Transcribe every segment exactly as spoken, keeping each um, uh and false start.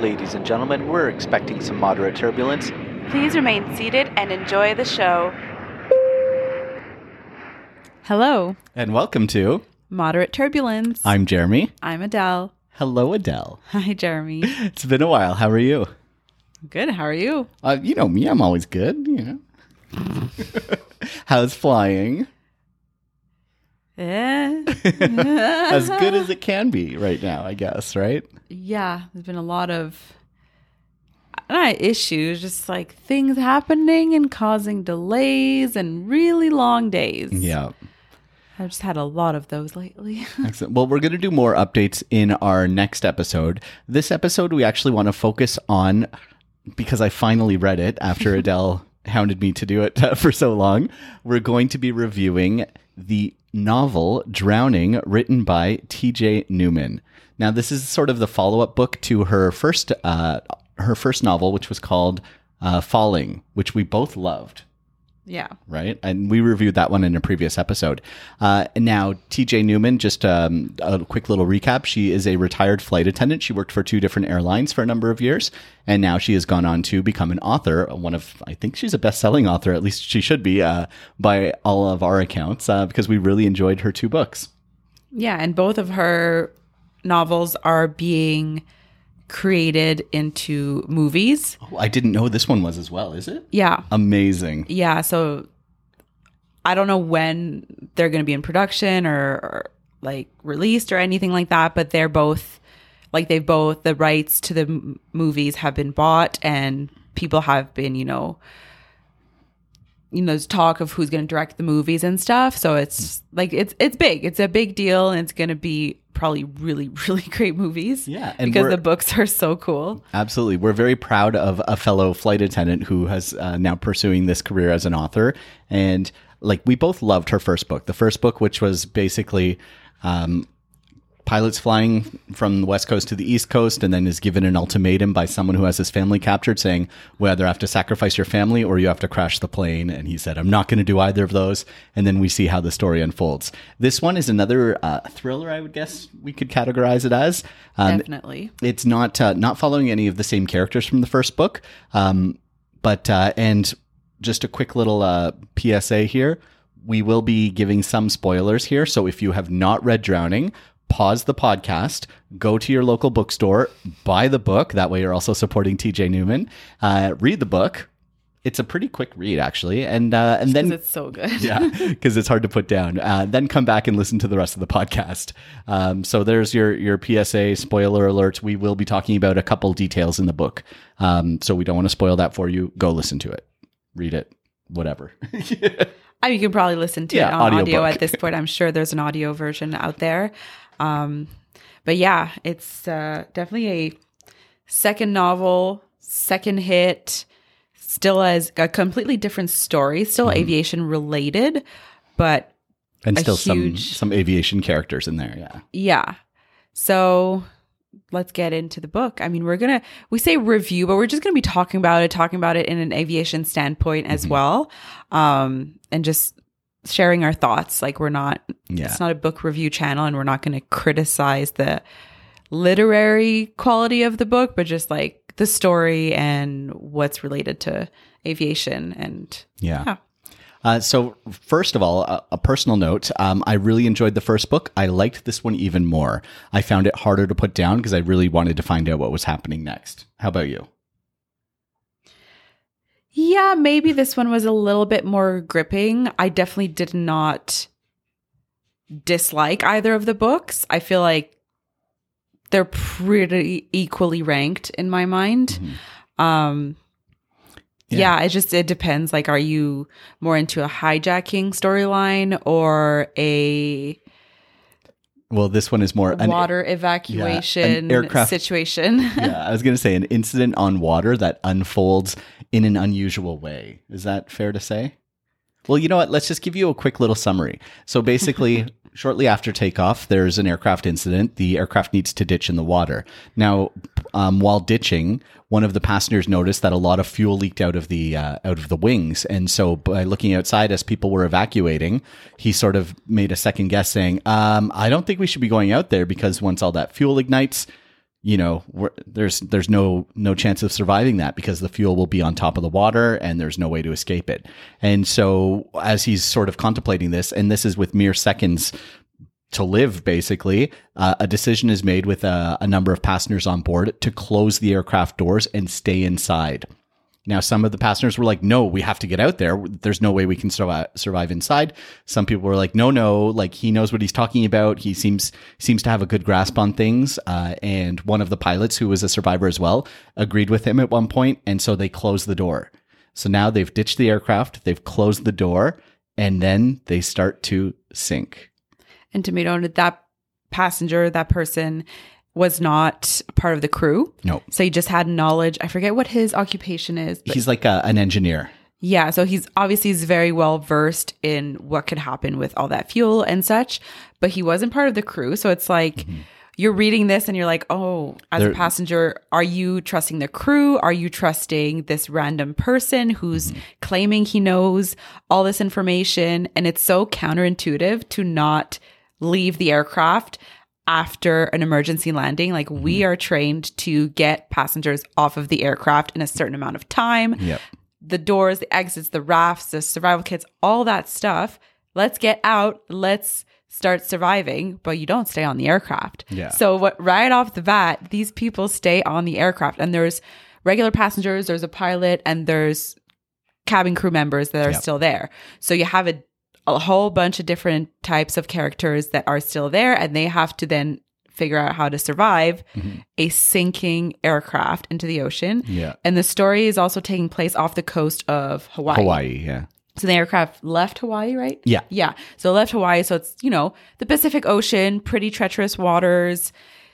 Ladies and gentlemen, we're expecting some moderate turbulence. Please remain seated and enjoy the show. Hello. And welcome to Moderate Turbulence. I'm Jeremy. I'm Adele. Hello, Adele. Hi, Jeremy. It's been a while. How are you? Good. How are you? Uh, you know me. I'm always good. You know. How's flying? Eh. As good as it can be right now, I guess, right? Yeah. There's been a lot of not issues, just like things happening and causing delays and really long days. Yeah. I've just had a lot of those lately. Excellent. Well, we're going to do more updates in our next episode. This episode, we actually want to focus on, because I finally read it after Adele hounded me to do it for so long, we're going to be reviewing the novel Drowning, written by T J Newman. Now, this is sort of the follow-up book to her first uh, her first novel, which was called uh, Falling, which we both loved. Yeah. Right? And we reviewed that one in a previous episode. Uh, and now, T J Newman, just um, a quick little recap. She is a retired flight attendant. She worked for two different airlines for a number of years. And now she has gone on to become an author. One of, I think she's a best-selling author, at least she should be, uh, by all of our accounts, uh, because we really enjoyed her two books. Yeah. And both of her novels are being created into movies. Oh, I didn't know this one was as well, is it? Yeah. Amazing. Yeah. So I don't know when they're going to be in production or, or like released or anything like that, but they're both like they've both the rights to the m- movies have been bought and people have been, you know, you know, there's talk of who's going to direct the movies and stuff. So it's like it's it's big. It's a big deal and it's going to be probably really, really great movies. Yeah. And because the books are so cool. Absolutely. We're very proud of a fellow flight attendant who has uh, now pursuing this career as an author. And like we both loved her first book. The first book, which was basically um, pilots flying from the West Coast to the East Coast and then is given an ultimatum by someone who has his family captured saying, well, either have to sacrifice your family or you have to crash the plane. And he said, I'm not going to do either of those. And then we see how the story unfolds. This one is another uh, thriller, I would guess we could categorize it as. Um, Definitely. It's not uh, not following any of the same characters from the first book. Um, but, uh, and just a quick little uh, P S A here. We will be giving some spoilers here. So if you have not read Drowning, pause the podcast, go to your local bookstore, buy the book. That way you're also supporting T J Newman. Uh, read the book. It's a pretty quick read, actually. And uh, and then it's so good. Yeah, because it's hard to put down. Uh, then come back and listen to the rest of the podcast. Um, so there's your, your P S A, spoiler alert. We will be talking about a couple details in the book. Um, so we don't want to spoil that for you. Go listen to it. Read it. Whatever. I mean, you can probably listen to Yeah, it on audio, audiobook. at this point. I'm sure there's an audio version out there. Um, but yeah, it's uh, definitely a second novel, second hit, still as a completely different story, still mm-hmm. aviation related, but and still huge... some some aviation characters in there. Yeah. Yeah. So let's get into the book. I mean, we're going to, we say review, but we're just going to be talking about it, talking about it in an aviation standpoint as mm-hmm. well. Um, and just sharing our thoughts. Like we're not, yeah. it's not a book review channel and we're not going to criticize the literary quality of the book, but just like the story and what's related to aviation. And yeah. yeah. Uh, so first of all, a, a personal note, um, I really enjoyed the first book. I liked this one even more. I found it harder to put down because I really wanted to find out what was happening next. How about you? Yeah, maybe this one was a little bit more gripping. I definitely did not dislike either of the books. I feel like they're pretty equally ranked in my mind. Mm-hmm. Um, yeah. yeah, it just, it depends. Like, are you more into a hijacking storyline or a... Well, this one is more water an, evacuation yeah, aircraft, situation. Yeah, I was going to say an incident on water that unfolds in an unusual way. Is that fair to say? Well, you know what? Let's just give you a quick little summary. So basically, shortly after takeoff, there's an aircraft incident. The aircraft needs to ditch in the water. Now, um, while ditching, one of the passengers noticed that a lot of fuel leaked out of the uh, out of the wings, and so by looking outside as people were evacuating, he sort of made a second guess, saying, um, "I don't think we should be going out there because once all that fuel ignites, you know, we're, there's there's no no chance of surviving that because the fuel will be on top of the water and there's no way to escape it. And so as he's sort of contemplating this, and this is with mere seconds to live, basically, uh, a decision is made with a, a number of passengers on board to close the aircraft doors and stay inside. Now, some of the passengers were like, no, we have to get out there. There's no way we can survive, survive inside. Some people were like, no, no, like he knows what he's talking about. He seems seems to have a good grasp on things. Uh, and one of the pilots, who was a survivor as well, agreed with him at one point. And so they closed the door. So now they've ditched the aircraft, they've closed the door, and then they start to sink. And to be noted, that passenger, that person was not part of the crew. No. So he just had knowledge. I forget what his occupation is. But he's like a, an engineer. Yeah. So he's obviously he's very well versed in what could happen with all that fuel and such, but he wasn't part of the crew. So it's like mm-hmm. you're reading this and you're like, oh, as there, a passenger, are you trusting the crew? Are you trusting this random person who's mm-hmm. claiming he knows all this information? And it's so counterintuitive to not leave the aircraft after an emergency landing. Like mm-hmm. we are trained to get passengers off of the aircraft in a certain amount of time. Yep. The doors, the exits, the rafts, the survival kits, all that stuff. Let's get out. Let's start surviving, but you don't stay on the aircraft. Yeah. So what, right off the bat, these people stay on the aircraft, and there's regular passengers, there's a pilot, and there's cabin crew members that are yep. still there. So you have a a whole bunch of different types of characters that are still there, and they have to then figure out how to survive mm-hmm. a sinking aircraft into the ocean. Yeah. And the story is also taking place off the coast of Hawaii. Hawaii, yeah. So the aircraft left Hawaii, right? Yeah. Yeah. So it left Hawaii. So it's, you know, the Pacific Ocean, pretty treacherous waters.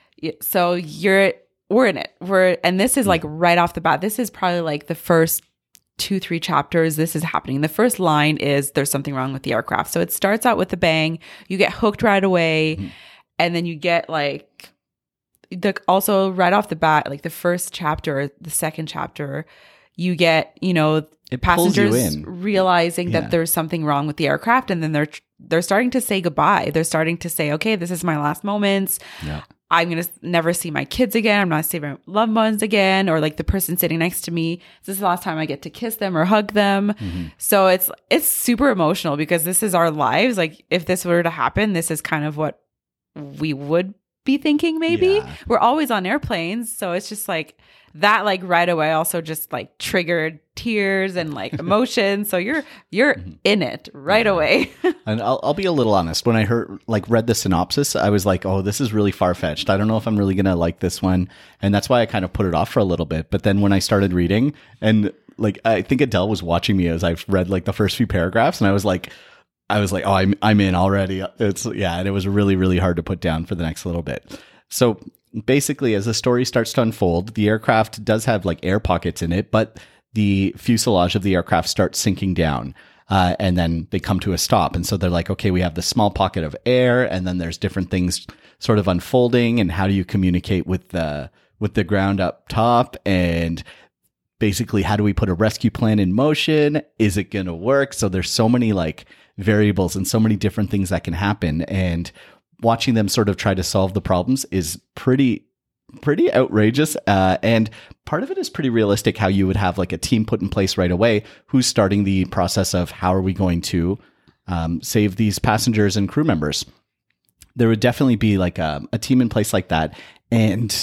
So you're, we're in it. We're, and this is like right off the bat. This is probably like the first two, three chapters, this is happening. The first line is there's something wrong with the aircraft. So it starts out with a bang. You get hooked right away. Mm-hmm. And then you get like, the also right off the bat, like the first chapter, the second chapter, you get, you know, it passengers you realizing yeah. that there's something wrong with the aircraft. And then they're, they're starting to say goodbye. They're starting to say, okay, this is my last moments. Yeah. I'm going to never see my kids again. I'm not seeing my loved ones again. Or like the person sitting next to me, this is the last time I get to kiss them or hug them. Mm-hmm. So it's, it's super emotional because this is our lives. Like if this were to happen, this is kind of what we would be thinking maybe. Yeah. We're always on airplanes. So it's just like that, like right away also just like triggered tears and like emotions. So you're, you're mm-hmm. in it right yeah. away. And I'll, I'll be a little honest. When I heard, like read the synopsis, I was like, oh, this is really far-fetched. I don't know if I'm really going to like this one. And that's why I kind of put it off for a little bit. But then when I started reading, and like, I think Adele was watching me as I've read like the first few paragraphs, and I was like, I was like, oh, I'm, I'm in already. It's yeah. And it was really, really hard to put down for the next little bit. So basically, as the story starts to unfold, the aircraft does have like air pockets in it, but the fuselage of the aircraft starts sinking down. Uh, and then they come to a stop. And so they're like, okay, we have this small pocket of air, and then there's different things sort of unfolding. And how do you communicate with the, with the ground up top? And basically, how do we put a rescue plan in motion? Is it going to work? So there's so many like variables and so many different things that can happen. And watching them sort of try to solve the problems is pretty pretty outrageous. Uh, and part of it is pretty realistic, how you would have like a team put in place right away who's starting the process of how are we going to um, save these passengers and crew members. There would definitely be like a, a team in place like that. And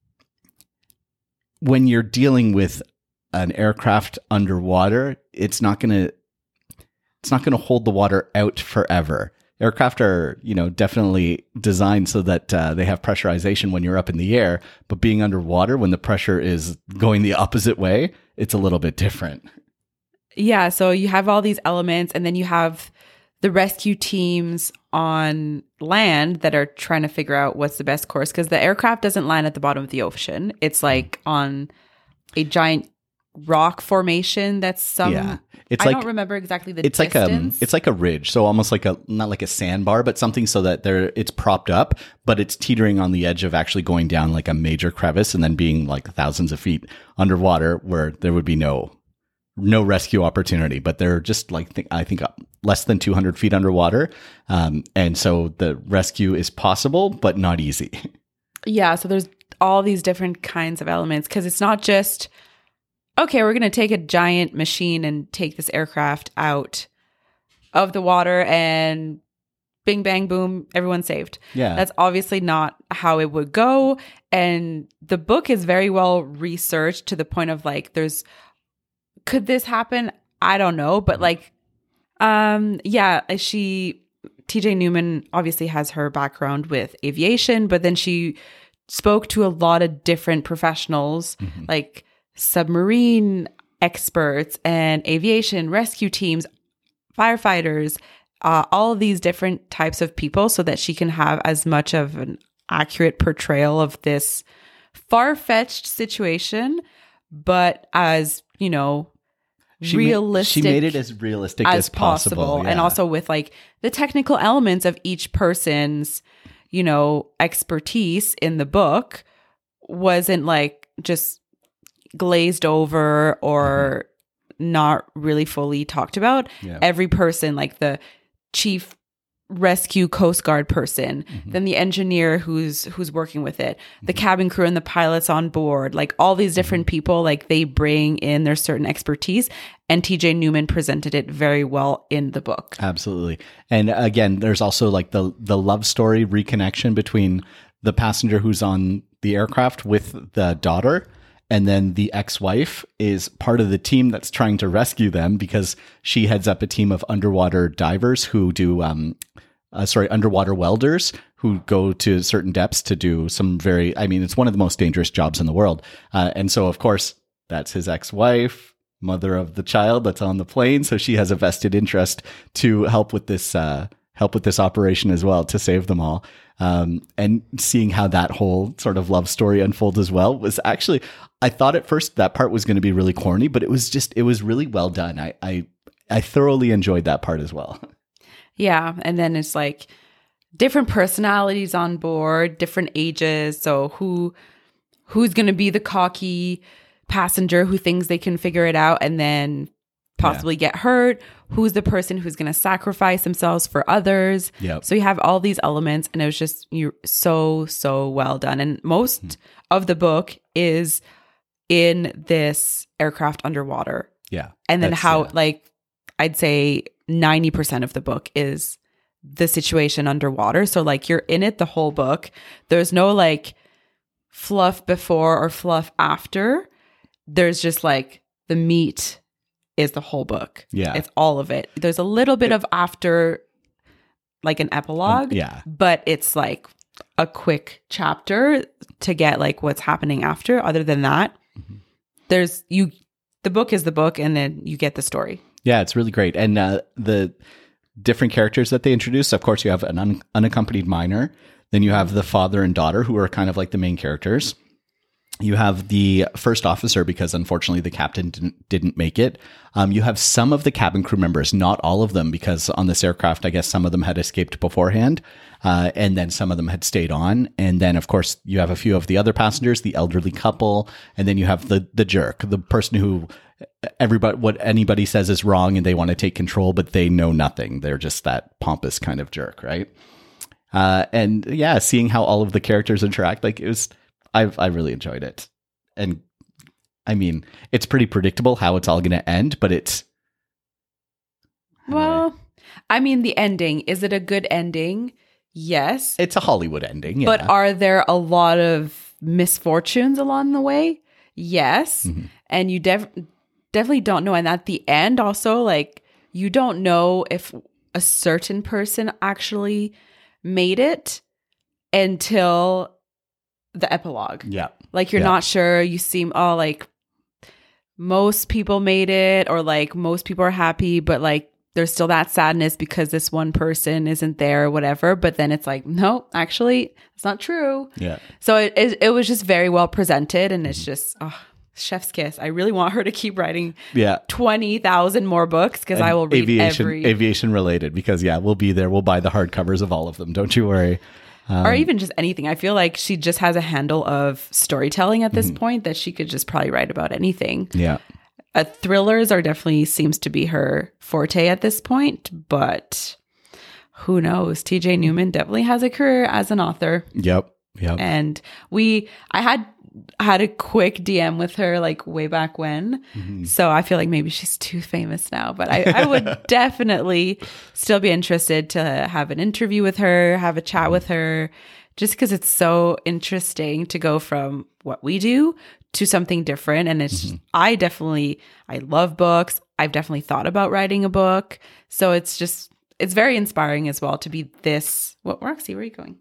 when you're dealing with an aircraft underwater, it's not going to it's not going to hold the water out forever. Aircraft are, you know, definitely designed so that uh, they have pressurization when you're up in the air, but being underwater when the pressure is going the opposite way, it's a little bit different. Yeah, so you have all these elements, and then you have the rescue teams on land that are trying to figure out what's the best course, because the aircraft doesn't land at the bottom of the ocean. It's like on a giant rock formation that's some yeah. It's I like, don't remember exactly the it's distance. like um it's like a ridge, so almost like a not like a sandbar, but something so that there it's propped up, but it's teetering on the edge of actually going down like a major crevice and then being like thousands of feet underwater where there would be no no rescue opportunity. But they're just like th- I think less than two hundred feet underwater, um, and so the rescue is possible but not easy. Yeah, so there's all these different kinds of elements, because it's not just, okay, we're going to take a giant machine and take this aircraft out of the water and bing, bang, boom, everyone's saved. Yeah. That's obviously not how it would go. And the book is very well researched to the point of like, there's, could this happen? I don't know. But like, um, yeah, she, T J Newman obviously has her background with aviation, but then she spoke to a lot of different professionals, mm-hmm. like submarine experts and aviation rescue teams, firefighters, uh, all of these different types of people, so that she can have as much of an accurate portrayal of this far-fetched situation, but as, you know, she realistic. Ma- she made it as realistic as, as possible. possible yeah. And also with like the technical elements of each person's, you know, expertise in the book wasn't like just glazed over or mm-hmm. not really fully talked about. Yeah. Every person, like the chief rescue Coast Guard person, mm-hmm. then the engineer who's who's working with it, the mm-hmm. cabin crew and the pilots on board, like all these different mm-hmm. people, like they bring in their certain expertise, and T J Newman presented it very well in the book. Absolutely. And again, there's also like the the love story reconnection between the passenger who's on the aircraft with the daughter, and then the ex-wife is part of the team that's trying to rescue them, because she heads up a team of underwater divers who do, um, uh, sorry, underwater welders who go to certain depths to do some very, I mean, it's one of the most dangerous jobs in the world. Uh, and so, of course, that's his ex-wife, mother of the child that's on the plane. So she has a vested interest to help with this, uh, help with this operation as well, to save them all. Um, and seeing how that whole sort of love story unfolds as well was actually, I thought at first that part was going to be really corny, but it was just, it was really well done. I, I, I thoroughly enjoyed that part as well. Yeah. And then it's like different personalities on board, different ages. So who, who's going to be the cocky passenger who thinks they can figure it out and then possibly yeah. get hurt? Who's the person who's going to sacrifice themselves for others? Yep. So you have all these elements, and it was just you so, so well done. And most mm. of the book is in this aircraft underwater. Yeah. And then how, yeah. like, I'd say ninety percent of the book is the situation underwater. So, like, you're in it the whole book. There's no, like, fluff before or fluff after. There's just, like, the meat is the whole book. Yeah. It's all of it. There's a little bit it, of after, like an epilogue. Um, yeah. But it's like a quick chapter to get like what's happening after. Other than that, mm-hmm. there's you, the book is the book, and then you get the story. Yeah, it's really great. And uh, the different characters that they introduce, of course, you have an un- unaccompanied minor. Then you have the father and daughter, who are kind of like the main characters. You have the first officer, because unfortunately the captain didn't, didn't make it. Um, you have some of the cabin crew members, not all of them, because on this aircraft, I guess some of them had escaped beforehand, uh, and then some of them had stayed on. And then, of course, you have a few of the other passengers, the elderly couple, and then you have the the jerk, the person who everybody, what anybody says is wrong, and they want to take control, but they know nothing. They're just that pompous kind of jerk, right? Uh, and yeah, seeing how all of the characters interact, like it was. I've I really enjoyed it, and I mean it's pretty predictable how it's all going to end, but it's well, I, I mean the ending, is it a good ending? Yes, it's a Hollywood ending, yeah. But are there a lot of misfortunes along the way? Yes, mm-hmm. and you def- definitely don't know. And at the end, also, like you don't know if a certain person actually made it until the epilogue. Yeah. Like you're yeah. not sure. You seem all like most people made it, or like most people are happy, but like there's still that sadness because this one person isn't there or whatever. But then it's like, no, actually it's not true. Yeah. So it it, it was just very well presented, and it's just, oh, chef's kiss. I really want her to keep writing yeah. twenty thousand more books, because I will read aviation, every aviation related, because yeah, we'll be there. We'll buy the hardcovers of all of them. Don't you worry. Um, or even just anything. I feel like she just has a handle of storytelling at this mm-hmm. point that she could just probably write about anything. Yeah. Uh, thrillers are definitely seems to be her forte at this point, but who knows? T J Newman definitely has a career as an author. Yep. Yep. And we, I had had a quick D M with her like way back when. Mm-hmm. So I feel like maybe she's too famous now, but I, I would definitely still be interested to have an interview with her, have a chat mm-hmm. with her, just because it's so interesting to go from what we do to something different. And it's, mm-hmm. I definitely, I love books. I've definitely thought about writing a book. So it's just, it's very inspiring as well to be this. What, Roxy, where are you going?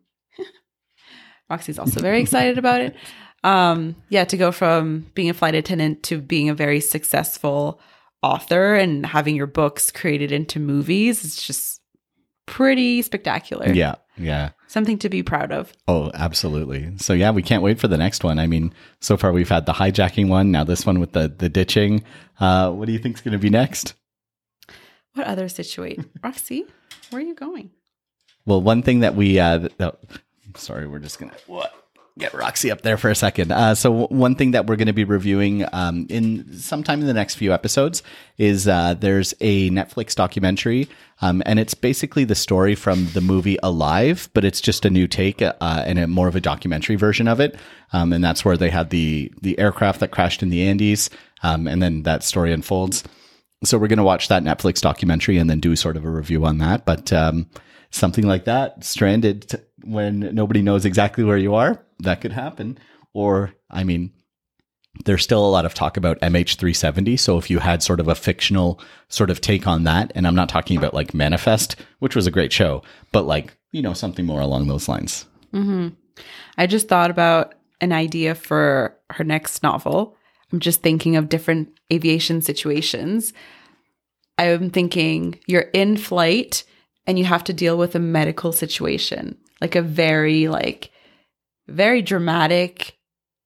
Roxy's also very excited about it. Um, yeah, to go from being a flight attendant to being a very successful author and having your books created into movies, it's just pretty spectacular. Yeah, yeah. Something to be proud of. Oh, absolutely. So yeah, we can't wait for the next one. I mean, so far we've had the hijacking one, now this one with the the ditching. Uh, what do you think is going to be next? What other situation? Roxy, where are you going? Well, one thing that we, uh, th- sorry, we're just going to what? get Roxy up there for a second. Uh, so w- one thing that we're going to be reviewing um, in sometime in the next few episodes is uh, there's a Netflix documentary, um, and it's basically the story from the movie Alive, but it's just a new take uh, and a more of a documentary version of it. Um, and that's where they had the the aircraft that crashed in the Andes, um, and then that story unfolds. So we're going to watch that Netflix documentary and then do sort of a review on that. But um, something like that, stranded t- when nobody knows exactly where you are, that could happen. Or, I mean, there's still a lot of talk about M H three seventy. So if you had sort of a fictional sort of take on that, and I'm not talking about like Manifest, which was a great show, but like, you know, something more along those lines. Mm-hmm. I just thought about an idea for her next novel. I'm just thinking of different aviation situations. I'm thinking you're in flight and you have to deal with a medical situation, like a very like very dramatic,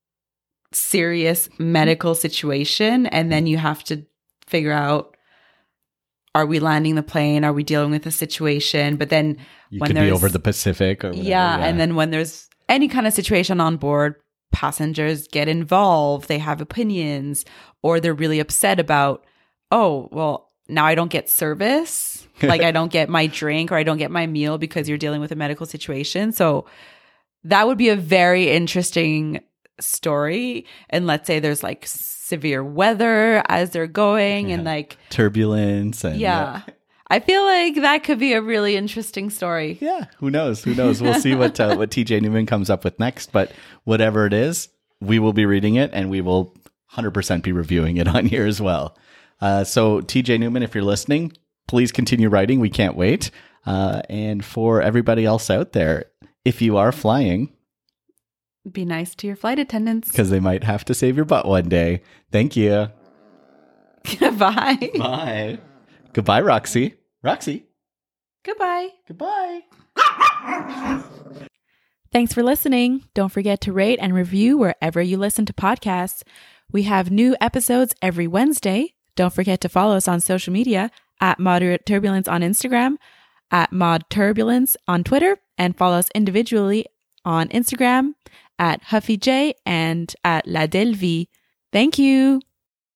serious medical situation. And then you have to figure out, are we landing the plane? Are we dealing with a situation? But then you when could there's be over the Pacific or whatever, yeah, yeah. And then when there's any kind of situation on board, passengers get involved, they have opinions, or they're really upset about, oh, well, now I don't get service. Like I don't get my drink or I don't get my meal because you're dealing with a medical situation. So that would be a very interesting story. And let's say there's like severe weather as they're going yeah. and like turbulence. And, yeah. yeah. I feel like that could be a really interesting story. Yeah. Who knows? Who knows? We'll see what uh, what T J Newman comes up with next. But whatever it is, we will be reading it and we will one hundred percent be reviewing it on here as well. Uh, so T J Newman, if you're listening, please continue writing. We can't wait. Uh, and for everybody else out there, if you are flying, be nice to your flight attendants because they might have to save your butt one day. Thank you. Bye. Bye. Goodbye, Roxy. Roxy. Goodbye. Goodbye. Thanks for listening. Don't forget to rate and review wherever you listen to podcasts. We have new episodes every Wednesday. Don't forget to follow us on social media at Moderate Turbulence on Instagram, at Mod Turbulence on Twitter, and follow us individually on Instagram at HuffyJ and at La Delvie. Thank you.